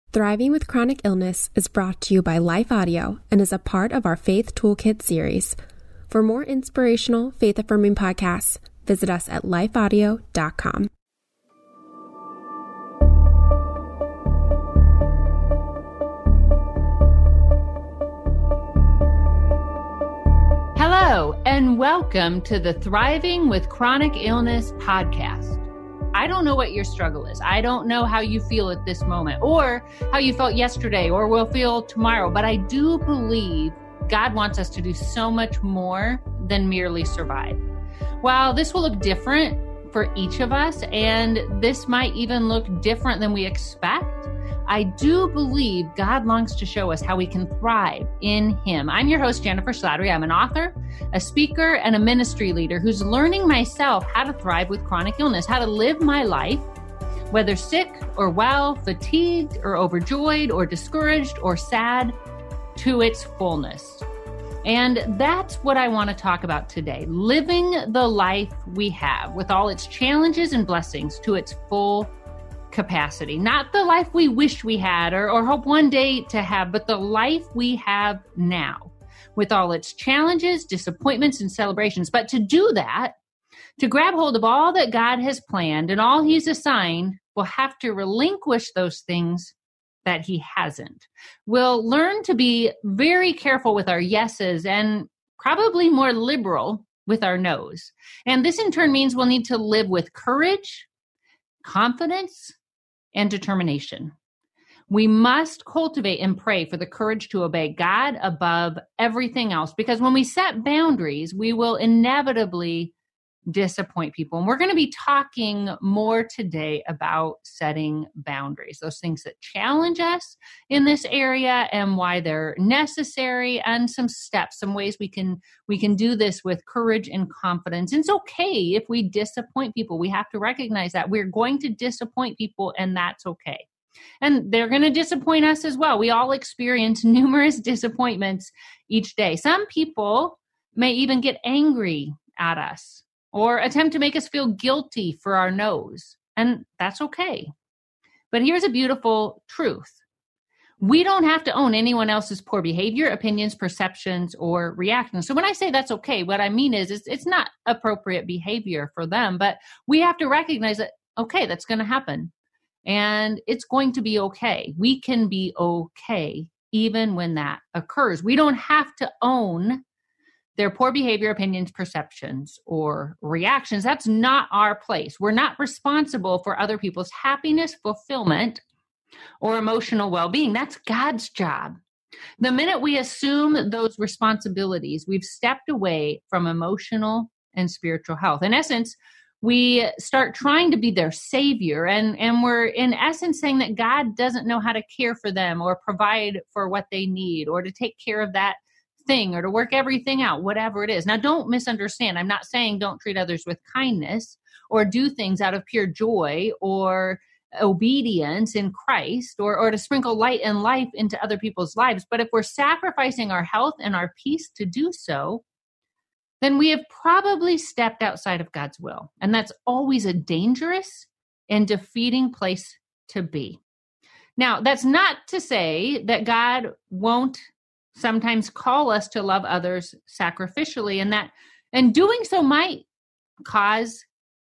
Thriving with Chronic Illness is brought to you by Life Audio and is a part of our Faith Toolkit series. For more inspirational, faith-affirming podcasts, visit us at lifeaudio.com. Hello, and welcome to the Thriving with Chronic Illness podcast. I don't know what your struggle is. I don't know how you feel at this moment or how you felt yesterday or will feel tomorrow, but I do believe God wants us to do so much more than merely survive. While this will look different for each of us, and this might even look different than we expect, I do believe God longs to show us how we can thrive in Him. I'm your host, Jennifer Slattery. I'm an author, a speaker, and a ministry leader who's learning myself how to thrive with chronic illness, how to live my life, whether sick or well, fatigued or overjoyed or discouraged or sad, to its fullness. And that's what I want to talk about today, living the life we have with all its challenges and blessings to its full capacity. Not the life we wish we had or hope one day to have, but the life we have now with all its challenges, disappointments, and celebrations. But to do that, to grab hold of all that God has planned and all He's assigned, we'll have to relinquish those things that He hasn't. We'll learn to be very careful with our yeses and probably more liberal with our nos. And this in turn means we'll need to live with courage, confidence, and determination. We must cultivate and pray for the courage to obey God above everything else, because when we set boundaries, we will inevitably disappoint people. And we're going to be talking more today about setting boundaries, those things that challenge us in this area and why they're necessary, and some steps, some ways we can do this with courage and confidence. And it's okay if we disappoint people. We have to recognize that we're going to disappoint people, and that's okay. And they're going to disappoint us as well. We all experience numerous disappointments each day. Some people may even get angry at us or attempt to make us feel guilty for our no's, and that's okay. But here's a beautiful truth. We don't have to own anyone else's poor behavior, opinions, perceptions, or reactions. So when I say that's okay, what I mean is it's not appropriate behavior for them, but we have to recognize that, okay, that's going to happen, and it's going to be okay. We can be okay even when that occurs. We don't have to own their poor behavior, opinions, perceptions, or reactions. That's not our place. We're not responsible for other people's happiness, fulfillment, or emotional well-being. That's God's job. The minute we assume those responsibilities, we've stepped away from emotional and spiritual health. In essence, we start trying to be their savior, and we're in essence saying that God doesn't know how to care for them or provide for what they need or to take care of that thing or to work everything out, whatever it is. Now, don't misunderstand. I'm not saying don't treat others with kindness or do things out of pure joy or obedience in Christ or to sprinkle light and life into other people's lives. But if we're sacrificing our health and our peace to do so, then we have probably stepped outside of God's will. And that's always a dangerous and defeating place to be. Now, that's not to say that God won't sometimes call us to love others sacrificially, and doing so might cause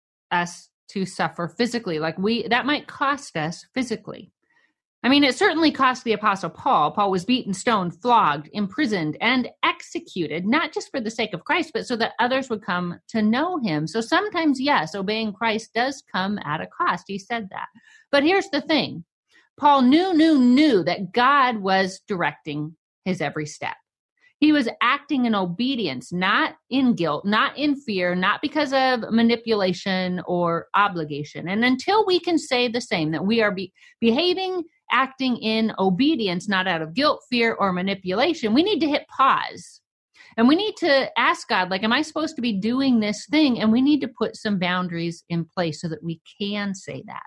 us to suffer physically. That might cost us physically. I mean, it certainly cost the Apostle Paul. Paul was beaten, stoned, flogged, imprisoned, and executed, not just for the sake of Christ, but so that others would come to know Him. So sometimes, yes, obeying Christ does come at a cost. He said that. But here's the thing. Paul knew that God was directing his every step. He was acting in obedience, not in guilt, not in fear, not because of manipulation or obligation. And until we can say the same, that we are behaving, acting in obedience, not out of guilt, fear, or manipulation, we need to hit pause. And we need to ask God, am I supposed to be doing this thing? And we need to put some boundaries in place so that we can say that.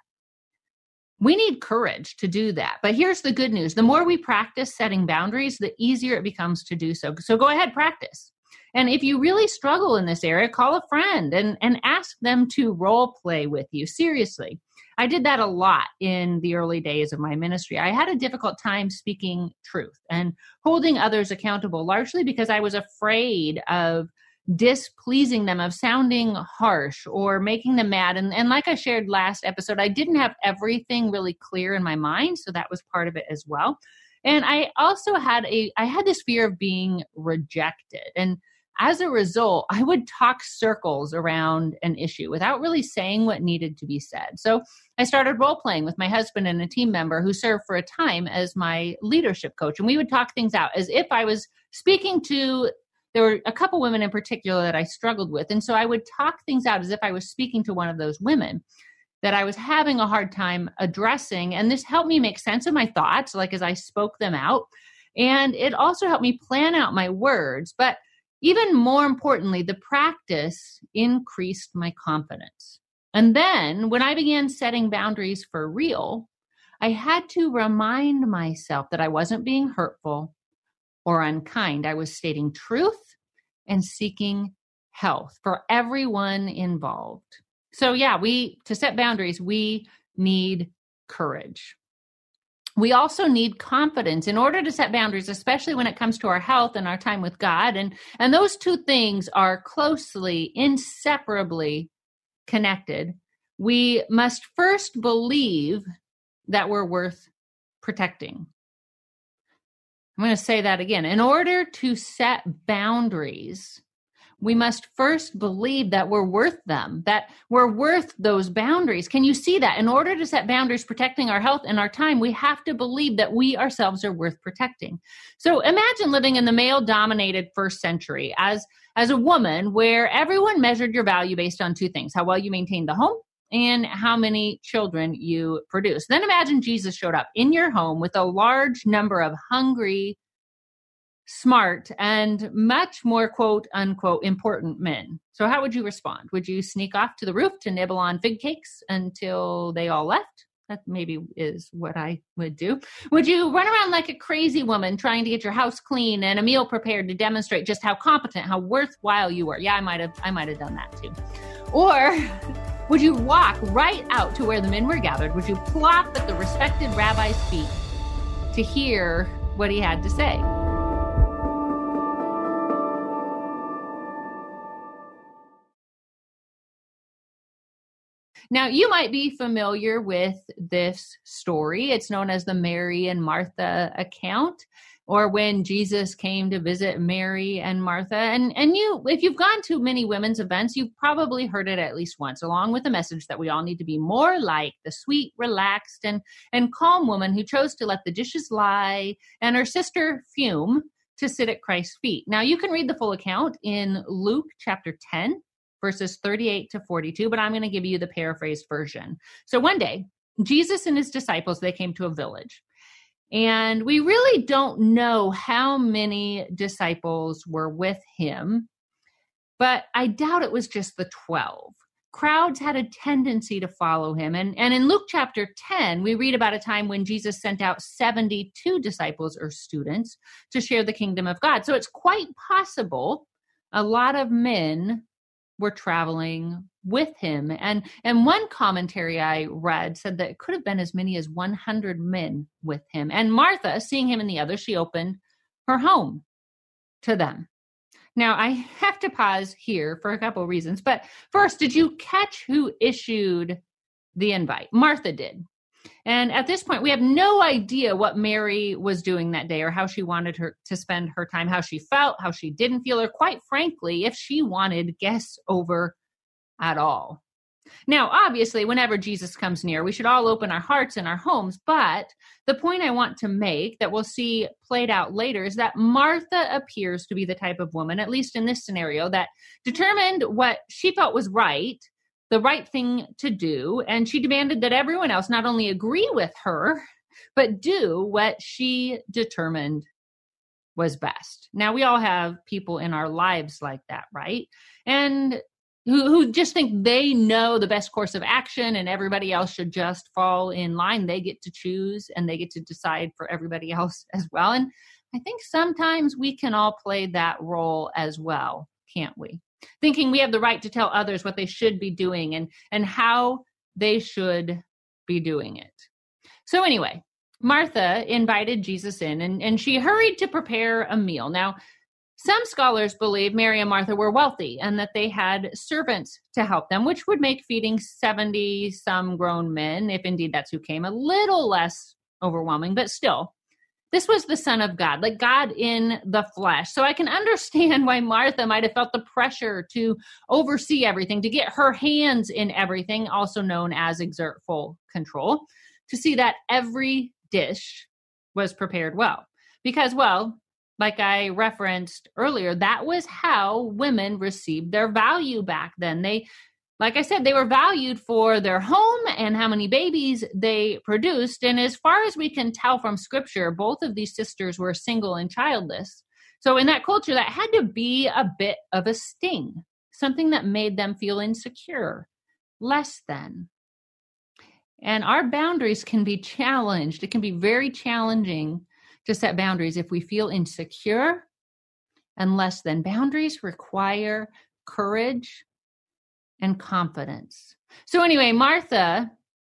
We need courage to do that. But here's the good news. The more we practice setting boundaries, the easier it becomes to do so. So go ahead, practice. And if you really struggle in this area, call a friend and ask them to role play with you. Seriously. I did that a lot in the early days of my ministry. I had a difficult time speaking truth and holding others accountable, largely because I was afraid of displeasing them, of sounding harsh or making them mad. And like I shared last episode, I didn't have everything really clear in my mind. So that was part of it as well. And I also had this fear of being rejected. And as a result, I would talk circles around an issue without really saying what needed to be said. So I started role playing with my husband and a team member who served for a time as my leadership coach. And we would talk things out as if I was speaking to, there were a couple women in particular that I struggled with. And so I would talk things out as if I was speaking to one of those women that I was having a hard time addressing. And this helped me make sense of my thoughts, like as I spoke them out. And it also helped me plan out my words. But even more importantly, the practice increased my confidence. And then when I began setting boundaries for real, I had to remind myself that I wasn't being hurtful or unkind. I was stating truth and seeking health for everyone involved. So yeah, to set boundaries, we need courage. We also need confidence in order to set boundaries, especially when it comes to our health and our time with God. And those two things are closely, inseparably connected. We must first believe that we're worth protecting. I'm going to say that again. In order to set boundaries, we must first believe that we're worth them, that we're worth those boundaries. Can you see that? In order to set boundaries protecting our health and our time, we have to believe that we ourselves are worth protecting. So imagine living in the male-dominated first century as a woman where everyone measured your value based on two things: how well you maintained the home and how many children you produce. Then imagine Jesus showed up in your home with a large number of hungry, smart, and much more quote unquote important men. So how would you respond? Would you sneak off to the roof to nibble on fig cakes until they all left? That maybe is what I would do. Would you run around like a crazy woman trying to get your house clean and a meal prepared to demonstrate just how competent, how worthwhile you were? Yeah, I might have done that too. Or would you walk right out to where the men were gathered? Would you plop at the respected rabbi's feet to hear what he had to say? Now, you might be familiar with this story. It's known as the Mary and Martha account, or when Jesus came to visit Mary and Martha. And you, if you've gone to many women's events, you've probably heard it at least once, along with the message that we all need to be more like the sweet, relaxed, and calm woman who chose to let the dishes lie and her sister fume to sit at Christ's feet. Now, you can read the full account in Luke chapter 10, verses 38 to 42, but I'm going to give you the paraphrased version. So one day, Jesus and his disciples, they came to a village. And we really don't know how many disciples were with him, but I doubt it was just the 12. Crowds had a tendency to follow him. And in Luke chapter 10, we read about a time when Jesus sent out 72 disciples or students to share the kingdom of God. So it's quite possible a lot of men were traveling with him. And one commentary I read said that it could have been as many as 100 men with him. And Martha, seeing him and the others, she opened her home to them. Now, I have to pause here for a couple of reasons. But first, did you catch who issued the invite? Martha did. And at this point, we have no idea what Mary was doing that day or how she wanted her to spend her time, how she felt, how she didn't feel, or quite frankly, if she wanted guests over at all. Now, obviously, whenever Jesus comes near, we should all open our hearts and our homes. But the point I want to make that we'll see played out later is that Martha appears to be the type of woman, at least in this scenario, that determined what she felt was right, the right thing to do, and she demanded that everyone else not only agree with her, but do what she determined was best. Now, we all have people in our lives like that, right? And who just think they know the best course of action and everybody else should just fall in line. They get to choose and they get to decide for everybody else as well. And I think sometimes we can all play that role as well, can't we? Thinking we have the right to tell others what they should be doing and how they should be doing it. So anyway, Martha invited Jesus in and she hurried to prepare a meal. Now, some scholars believe Mary and Martha were wealthy and that they had servants to help them, which would make feeding 70 some grown men, if indeed that's who came, a little less overwhelming, but still. This was the Son of God, like God in the flesh. So I can understand why Martha might have felt the pressure to oversee everything, to get her hands in everything, also known as exert full control, to see that every dish was prepared well. Because, well, like I referenced earlier, that was how women received their value back then. Like I said, they were valued for their home and how many babies they produced. And as far as we can tell from scripture, both of these sisters were single and childless. So in that culture, that had to be a bit of a sting, something that made them feel insecure, less than. And our boundaries can be challenged. It can be very challenging to set boundaries if we feel insecure and less than. Boundaries require courage and confidence. So anyway, Martha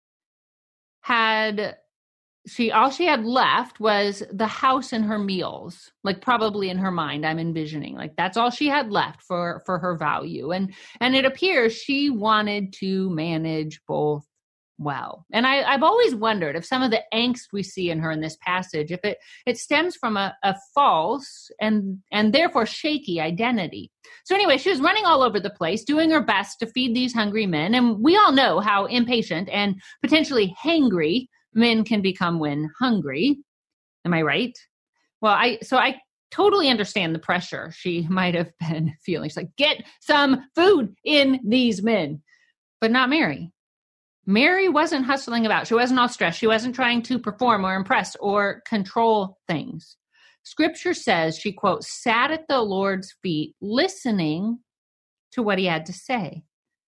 all she had left was the house and her meals, like probably in her mind, I'm envisioning, like that's all she had left for her value. And it appears she wanted to manage both well. And I've always wondered if some of the angst we see in her in this passage, if it stems from a false and therefore shaky identity. So anyway, she was running all over the place, doing her best to feed these hungry men. And we all know how impatient and potentially hangry men can become when hungry. Am I right? Well, I totally understand the pressure she might have been feeling. She's like, get some food in these men, but not Mary. Mary wasn't hustling about. She wasn't all stressed. She wasn't trying to perform or impress or control things. Scripture says she, quote, sat at the Lord's feet listening to what he had to say.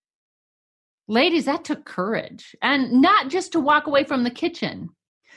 Ladies, that took courage, and not just to walk away from the kitchen.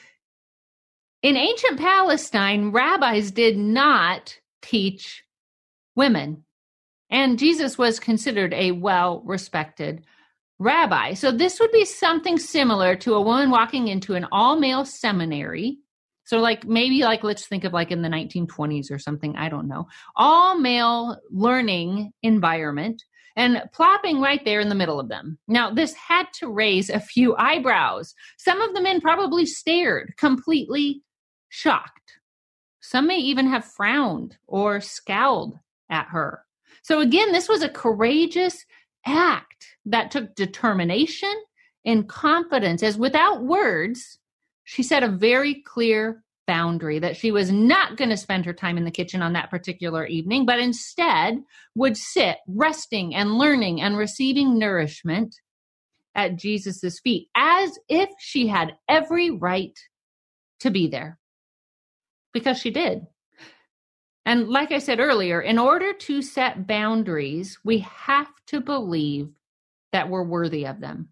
In ancient Palestine, rabbis did not teach women, and Jesus was considered a well-respected rabbi. So this would be something similar to a woman walking into an all-male seminary. So let's think of like in the 1920s or something, I don't know, all-male learning environment and plopping right there in the middle of them. Now, this had to raise a few eyebrows. Some of the men probably stared, completely shocked. Some may even have frowned or scowled at her. So again, this was a courageous act that took determination and confidence, as without words, she set a very clear boundary that she was not going to spend her time in the kitchen on that particular evening, but instead would sit resting and learning and receiving nourishment at Jesus's feet, as if she had every right to be there, because she did. And like I said earlier, in order to set boundaries, we have to believe that we're worthy of them.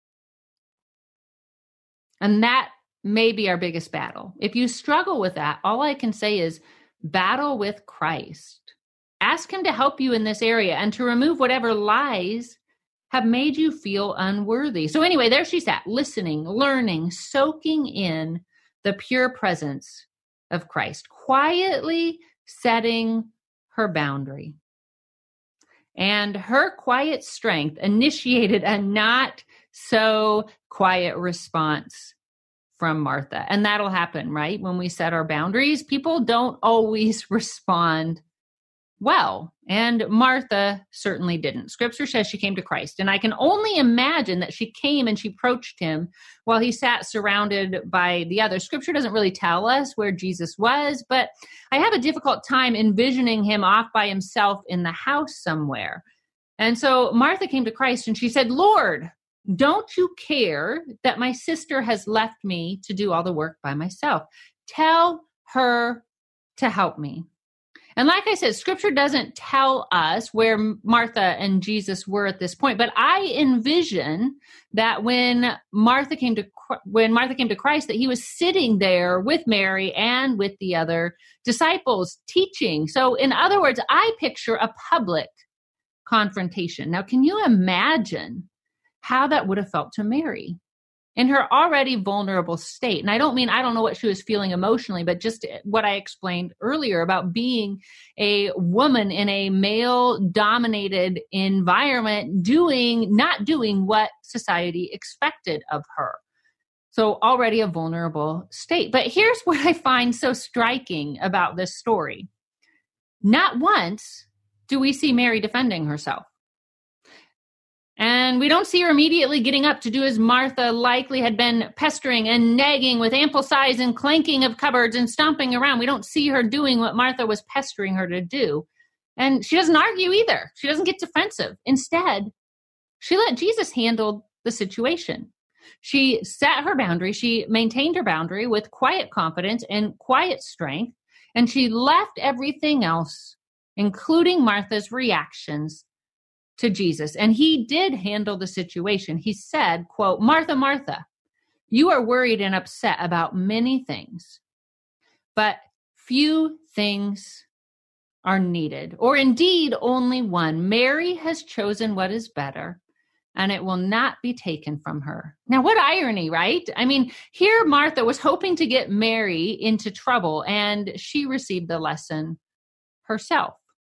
And that may be our biggest battle. If you struggle with that, all I can say is battle with Christ. Ask him to help you in this area and to remove whatever lies have made you feel unworthy. So anyway, there she sat, listening, learning, soaking in the pure presence of Christ, quietly setting her boundary. And her quiet strength initiated a not so quiet response from Martha. And that'll happen, right? When we set our boundaries, people don't always respond well. And Martha certainly didn't. Scripture says she came to Christ. And I can only imagine that she came and she approached him while he sat surrounded by the others. Scripture doesn't really tell us where Jesus was, but I have a difficult time envisioning him off by himself in the house somewhere. And so Martha came to Christ and she said, Lord, don't you care that my sister has left me to do all the work by myself? Tell her to help me. And like I said, Scripture doesn't tell us where Martha and Jesus were at this point, but I envision that when Martha came to Christ, that he was sitting there with Mary and with the other disciples teaching. So in other words, I picture a public confrontation. Now, can you imagine how that would have felt to Mary? in her already vulnerable state. And I don't know what she was feeling emotionally, but just what I explained earlier about being a woman in a male-dominated environment, not doing what society expected of her. So already a vulnerable state. But here's what I find so striking about this story. Not once do we see Mary defending herself. And we don't see her immediately getting up to do as Martha likely had been, pestering and nagging with ample sighs and clanking of cupboards and stomping around. We don't see her doing what Martha was pestering her to do. And she doesn't argue either. She doesn't get defensive. Instead, she let Jesus handle the situation. She set her boundary. She maintained her boundary with quiet confidence and quiet strength. And she left everything else, including Martha's reactions, to Jesus. And he did handle the situation. He said, quote, "Martha, Martha, you are worried and upset about many things, but few things are needed, or indeed only one. Mary has chosen what is better, and it will not be taken from her." Now, what irony, right? I mean, here Martha was hoping to get Mary into trouble, and she received the lesson herself.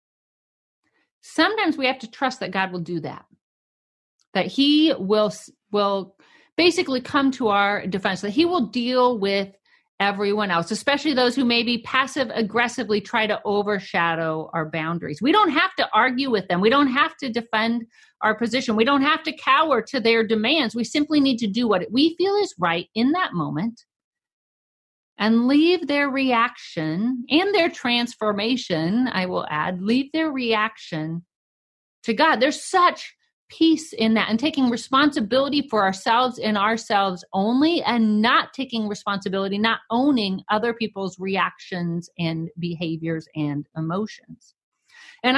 Sometimes we have to trust that God will do that he will basically come to our defense, that he will deal with everyone else, especially those who maybe passive aggressively try to overshadow our boundaries. We don't have to argue with them. We don't have to defend our position. We don't have to cower to their demands. We simply need to do what we feel is right in that moment and leave their reaction and their transformation, I will add, leave their reaction to God. There's such peace in that, and taking responsibility for ourselves and ourselves only, and not taking responsibility, not owning other people's reactions and behaviors and emotions. And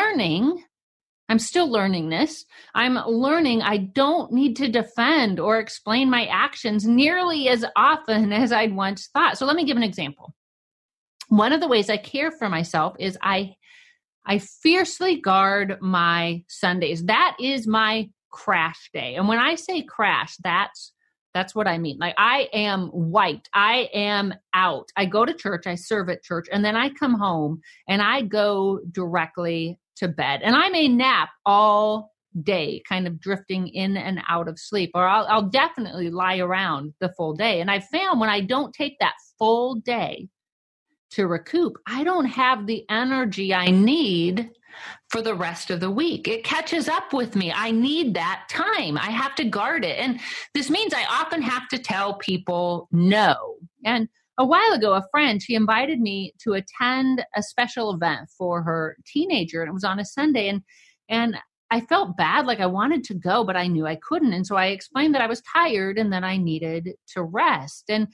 I'm still learning this. I'm learning I don't need to defend or explain my actions nearly as often as I'd once thought. So let me give an example. One of the ways I care for myself is I fiercely guard my Sundays. That is my crash day. And when I say crash, that's what I mean. Like, I am wiped. I am out. I go to church, I serve at church, and then I come home and I go directly to bed. And I may nap all day, kind of drifting in and out of sleep, or I'll definitely lie around the full day. And I found when I don't take that full day to recoup, I don't have the energy I need for the rest of the week. It catches up with me. I need that time. I have to guard it. And this means I often have to tell people no. And a while ago, a friend, she invited me to attend a special event for her teenager, and it was on a Sunday. And I felt bad, like I wanted to go, but I knew I couldn't. And so I explained that I was tired and that I needed to rest. And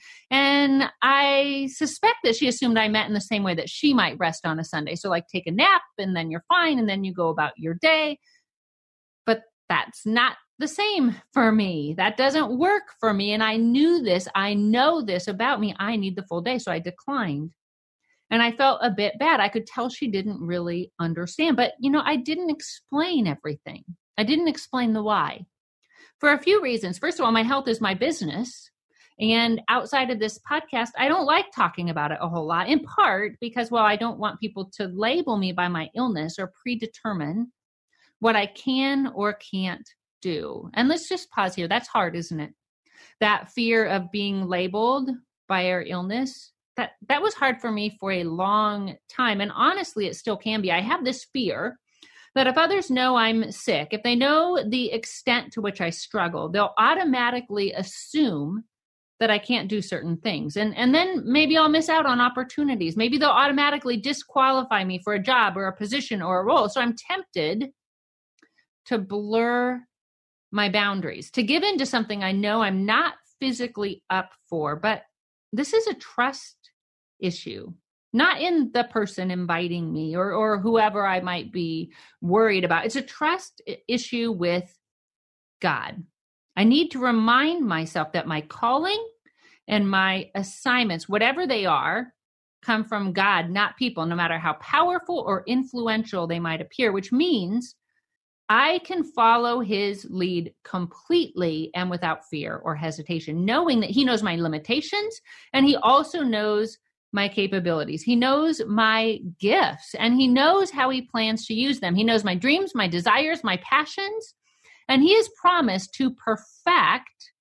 I suspect that she assumed I meant in the same way that she might rest on a Sunday. So like, take a nap and then you're fine and then you go about your day. But that's not the same for me. That doesn't work for me. And I knew this. I know this about me. I need the full day. So I declined. And I felt a bit bad. I could tell she didn't really understand. But, I didn't explain everything. I didn't explain the why. For a few reasons. First of all, my health is my business. And outside of this podcast, I don't like talking about it a whole lot, in part because, I don't want people to label me by my illness or predetermine what I can or can't do. And let's just pause here. That's hard, isn't it? That fear of being labeled by our illness. That was hard for me for a long time. And honestly, it still can be. I have this fear that if others know I'm sick, if they know the extent to which I struggle, they'll automatically assume that I can't do certain things. And then maybe I'll miss out on opportunities. Maybe they'll automatically disqualify me for a job or a position or a role. So I'm tempted to blur my boundaries, to give in to something I know I'm not physically up for. But this is a trust issue, not in the person inviting me or whoever I might be worried about. It's a trust issue with God. I need to remind myself that my calling and my assignments, whatever they are, come from God, not people, no matter how powerful or influential they might appear, which means I can follow his lead completely and without fear or hesitation, knowing that he knows my limitations and he also knows my capabilities. He knows my gifts and he knows how he plans to use them. He knows my dreams, my desires, my passions, and he has promised to perfect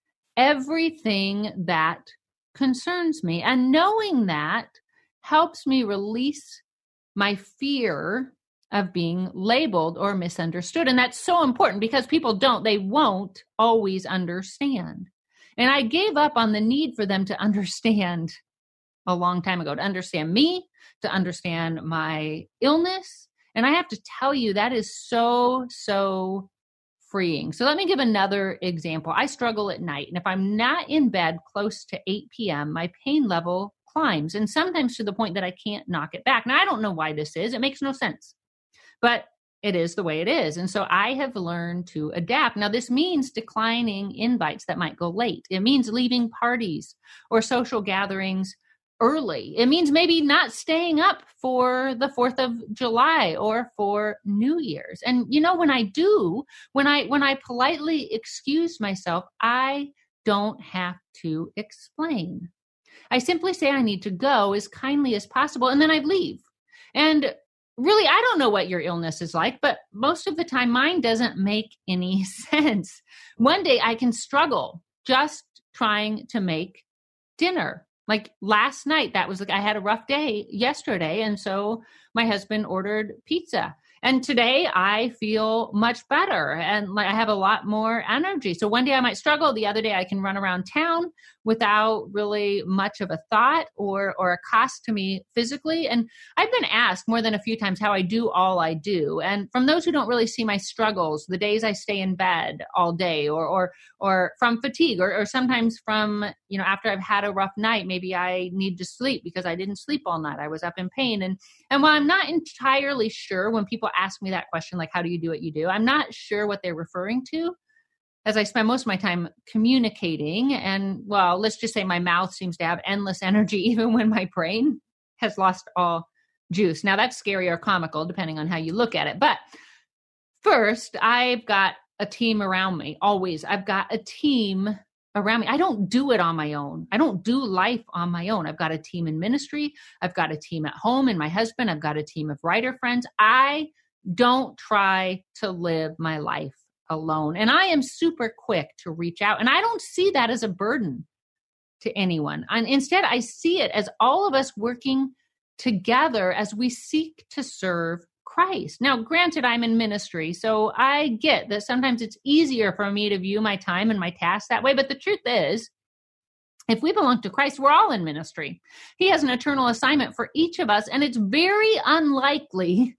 everything that concerns me. And knowing that helps me release my fear of being labeled or misunderstood. And that's so important because people they won't always understand. And I gave up on the need for them to understand a long time ago, to understand me, to understand my illness. And I have to tell you, that is so, so freeing. So let me give another example. I struggle at night. And if I'm not in bed close to 8 p.m., my pain level climbs, and sometimes to the point that I can't knock it back. Now, I don't know why this is. It makes no sense. But it is the way it is. And so I have learned to adapt. Now, this means declining invites that might go late. It means leaving parties or social gatherings early. It means maybe not staying up for the 4th of July or for New Year's. And when I do, when I politely excuse myself, I don't have to explain. I simply say I need to go as kindly as possible, and then I leave. And really, I don't know what your illness is like, but most of the time mine doesn't make any sense. One day I can struggle just trying to make dinner. Like last night, I had a rough day yesterday. And so my husband ordered pizza. And today I feel much better and I have a lot more energy. So one day I might struggle. The other day I can run around town without really much of a thought or a cost to me physically. And I've been asked more than a few times how I do all I do. And from those who don't really see my struggles, the days I stay in bed all day or from fatigue or sometimes from, after I've had a rough night, maybe I need to sleep because I didn't sleep all night. I was up in pain. And while I'm not entirely sure when people ask me that question, like, how do you do what you do? I'm not sure what they're referring to, as I spend most of my time communicating. And well, let's just say my mouth seems to have endless energy, even when my brain has lost all juice. Now that's scary or comical, depending on how you look at it. But first, I've got a team around me. Always. I've got a team around me. I don't do it on my own. I don't do life on my own. I've got a team in ministry. I've got a team at home and my husband. I've got a team of writer friends. I don't try to live my life alone. And I am super quick to reach out. And I don't see that as a burden to anyone. And instead, I see it as all of us working together as we seek to serve Christ. Now, granted, I'm in ministry, so I get that sometimes it's easier for me to view my time and my tasks that way. But the truth is, if we belong to Christ, we're all in ministry. He has an eternal assignment for each of us, and it's very unlikely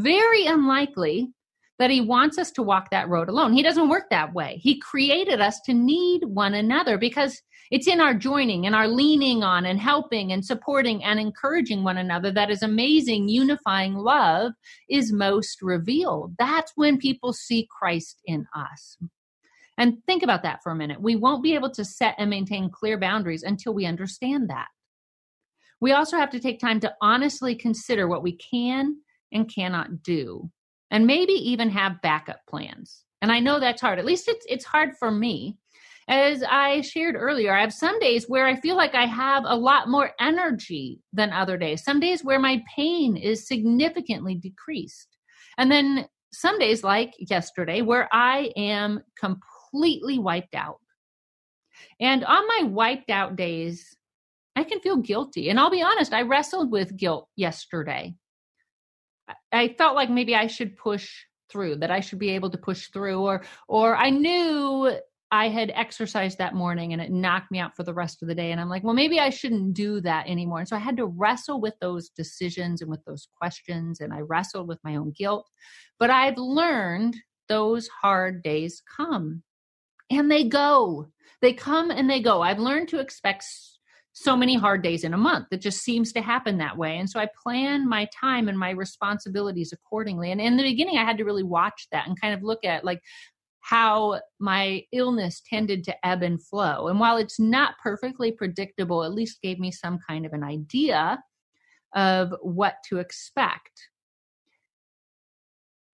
that he wants us to walk that road alone. He doesn't work that way. He created us to need one another because it's in our joining and our leaning on and helping and supporting and encouraging one another that his amazing unifying love is most revealed. That's when people see Christ in us. And think about that for a minute. We won't be able to set and maintain clear boundaries until we understand that. We also have to take time to honestly consider what we can and cannot do, and maybe even have backup plans. And I know that's hard. At least it's hard for me. As I shared earlier, I have some days where I feel like I have a lot more energy than other days. Some days where my pain is significantly decreased. And then some days like yesterday where I am completely wiped out. And on my wiped out days, I can feel guilty. And I'll be honest, I wrestled with guilt yesterday. I felt like maybe I should push through, that I should be able to push through, or I knew I had exercised that morning and it knocked me out for the rest of the day. And I'm like, well, maybe I shouldn't do that anymore. And so I had to wrestle with those decisions and with those questions. And I wrestled with my own guilt. But I've learned those hard days come and they go. They come and they go. I've learned to expect so many hard days in a month. It just seems to happen that way. And so I plan my time and my responsibilities accordingly. And in the beginning, I had to really watch that and kind of look at like how my illness tended to ebb and flow. And while it's not perfectly predictable, at least gave me some kind of an idea of what to expect.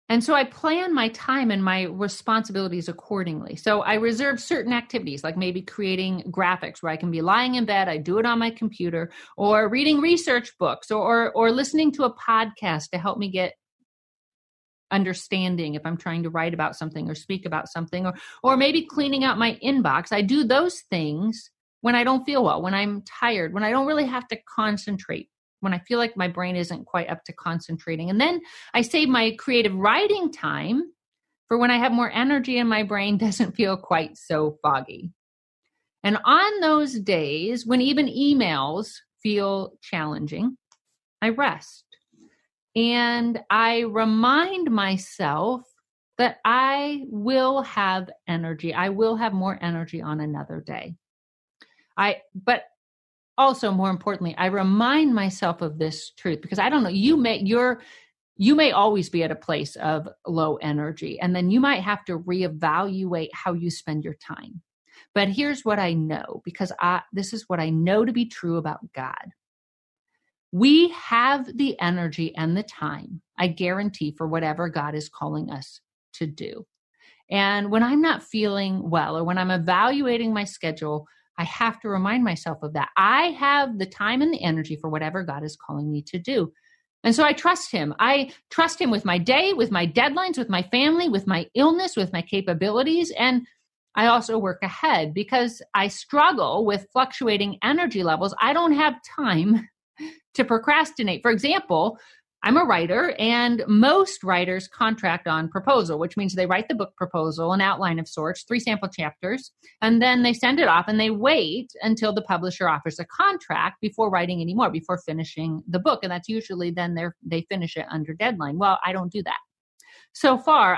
And so I plan my time and my responsibilities accordingly. So I reserve certain activities, like maybe creating graphics where I can be lying in bed, I do it on my computer, or reading research books, or listening to a podcast to help me get understanding if I'm trying to write about something or speak about something, or maybe cleaning out my inbox. I do those things when I don't feel well, when I'm tired, when I don't really have to concentrate, when I feel like my brain isn't quite up to concentrating. And then I save my creative writing time for when I have more energy and my brain doesn't feel quite so foggy. And on those days, when even emails feel challenging, I rest. And I remind myself that I will have energy. I will have more energy on another day. But also, more importantly, I remind myself of this truth, because I don't know, you may always be at a place of low energy, and then you might have to reevaluate how you spend your time. But here's what I know, because this is what I know to be true about God. We have the energy and the time, I guarantee, for whatever God is calling us to do. And when I'm not feeling well, or when I'm evaluating my schedule, I have to remind myself of that. I have the time and the energy for whatever God is calling me to do. And so I trust him. I trust him with my day, with my deadlines, with my family, with my illness, with my capabilities. And I also work ahead because I struggle with fluctuating energy levels. I don't have time to procrastinate. For example, I'm a writer, and most writers contract on proposal, which means they write the book proposal, an outline of sorts, 3 sample chapters, and then they send it off and they wait until the publisher offers a contract before writing any more, before finishing the book. And that's usually then they finish it under deadline. Well, I don't do that. So far,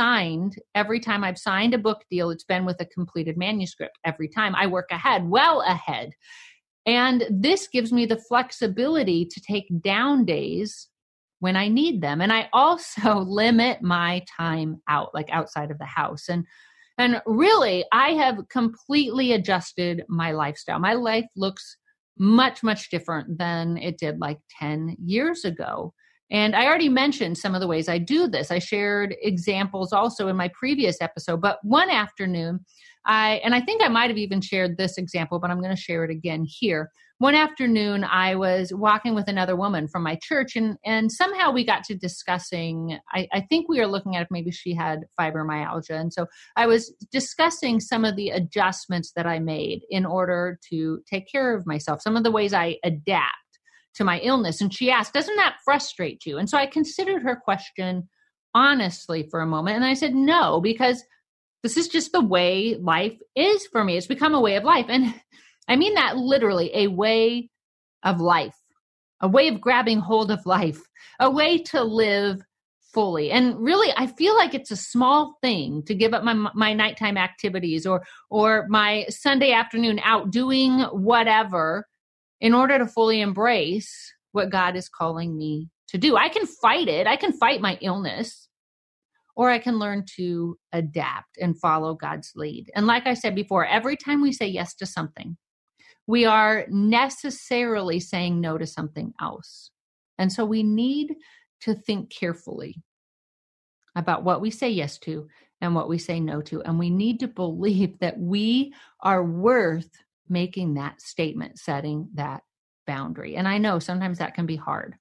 every time I've signed a book deal, it's been with a completed manuscript. Every time I work ahead, well ahead. And this gives me the flexibility to take down days when I need them. And I also limit my time out, like outside of the house. And really, I have completely adjusted my lifestyle. My life looks much, much different than it did like 10 years ago. And I already mentioned some of the ways I do this. I shared examples also in my previous episode, but one afternoon, I think I might have even shared this example, but I'm going to share it again here. One afternoon, I was walking with another woman from my church, and somehow we got to discussing, I think we were looking at if maybe she had fibromyalgia. And so I was discussing some of the adjustments that I made in order to take care of myself, some of the ways I adapt to my illness. And she asked, doesn't that frustrate you? And so I considered her question honestly for a moment. And I said, no, because this is just the way life is for me. It's become a way of life. And I mean that literally, a way of life, a way of grabbing hold of life, a way to live fully. And really, I feel like it's a small thing to give up my nighttime activities or my Sunday afternoon out doing whatever in order to fully embrace what God is calling me to do. I can fight it. I can fight my illness, or I can learn to adapt and follow God's lead. And like I said before, every time we say yes to something, we are necessarily saying no to something else. And so we need to think carefully about what we say yes to and what we say no to. And we need to believe that we are worth making that statement, setting that boundary. And I know sometimes that can be hard,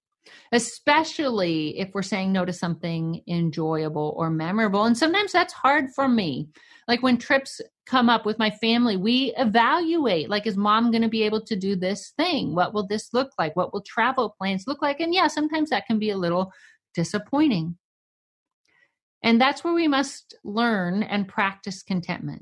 especially if we're saying no to something enjoyable or memorable. And sometimes that's hard for me. Like when trips come up with my family, we evaluate, like, is mom going to be able to do this thing? What will this look like? What will travel plans look like? And yeah, sometimes that can be a little disappointing. And that's where we must learn and practice contentment.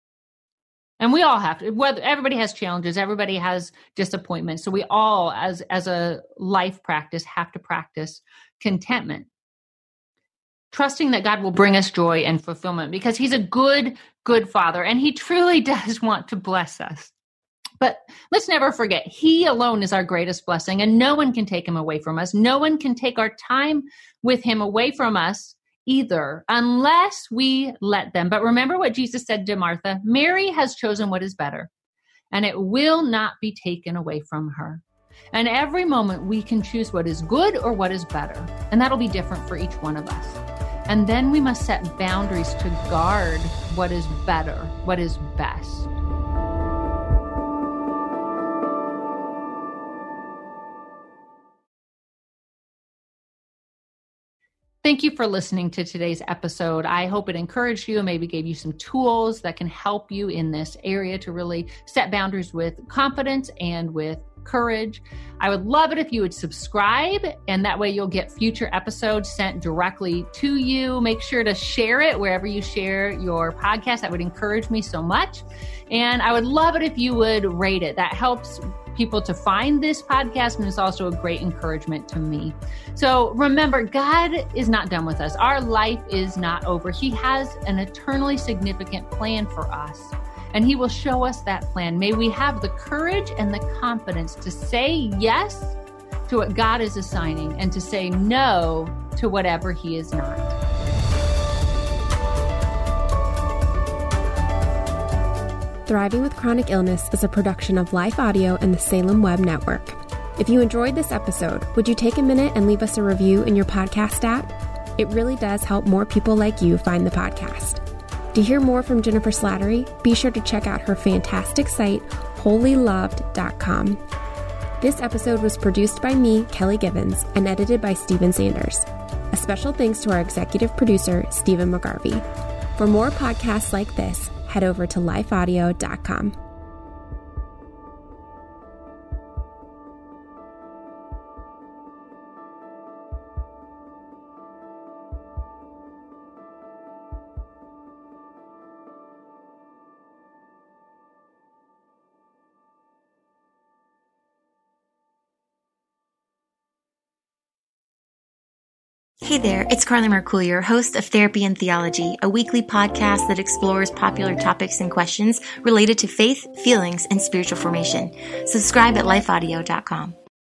And we all have to, everybody has challenges, everybody has disappointments. So we all, as a life practice, have to practice contentment. Trusting that God will bring us joy and fulfillment because he's a good, good father. And he truly does want to bless us. But let's never forget, he alone is our greatest blessing and no one can take him away from us. No one can take our time with him away from us either, unless we let them. But remember what Jesus said to Martha, Mary has chosen what is better, and it will not be taken away from her. And every moment we can choose what is good or what is better, and that'll be different for each one of us. And then we must set boundaries to guard what is better, what is best. Thank you for listening to today's episode. I hope it encouraged you and maybe gave you some tools that can help you in this area to really set boundaries with confidence and with courage. I would love it if you would subscribe, and that way you'll get future episodes sent directly to you. Make sure to share it wherever you share your podcast. That would encourage me so much. And I would love it if you would rate it. That helps people to find this podcast, and it's also a great encouragement to me. So remember, God is not done with us. Our life is not over. He has an eternally significant plan for us, and He will show us that plan. May we have the courage and the confidence to say yes to what God is assigning and to say no to whatever He is not. Thriving with Chronic Illness is a production of Life Audio and the Salem Web Network. If you enjoyed this episode, would you take a minute and leave us a review in your podcast app? It really does help more people like you find the podcast. To hear more from Jennifer Slattery, be sure to check out her fantastic site, holyloved.com. This episode was produced by me, Kelly Givens, and edited by Stephen Sanders. A special thanks to our executive producer, Stephen McGarvey. For more podcasts like this, head over to lifeaudio.com. Hey there, it's Carly Mercourier, host of Therapy and Theology, a weekly podcast that explores popular topics and questions related to faith, feelings, and spiritual formation. Subscribe at lifeaudio.com.